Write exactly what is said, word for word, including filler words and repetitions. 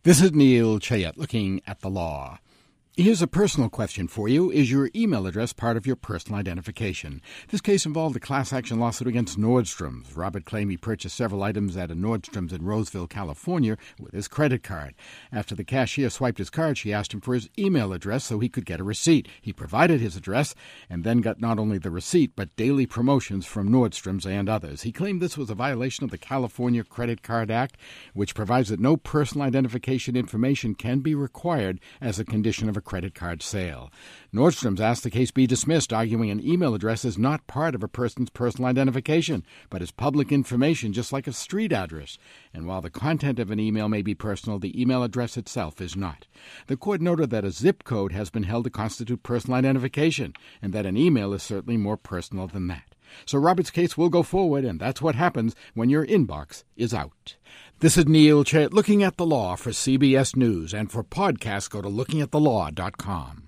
This is Neil Chayet looking at the law. Here's a personal question for you. Is your email address part of your personal identification? This case involved a class action lawsuit against Nordstrom's. Robert claimed he purchased several items at a Nordstrom's in Roseville, California, with his credit card. After the cashier swiped his card, she asked him for his email address so he could get a receipt. He provided his address and then got not only the receipt, but daily promotions from Nordstrom's and others. He claimed this was a violation of the California Credit Card Act, which provides that no personal identification information can be required as a condition of a credit card sale. Nordstrom's asked the case be dismissed, arguing an email address is not part of a person's personal identification, but is public information just like a street address. And while the content of an email may be personal, the email address itself is not. The court noted that a zip code has been held to constitute personal identification, and that an email is certainly more personal than that. So Robert's case will go forward, and that's what happens when your inbox is out. This is Neil Chayet looking at the law for C B S News, and for podcasts, go to looking at the law dot com.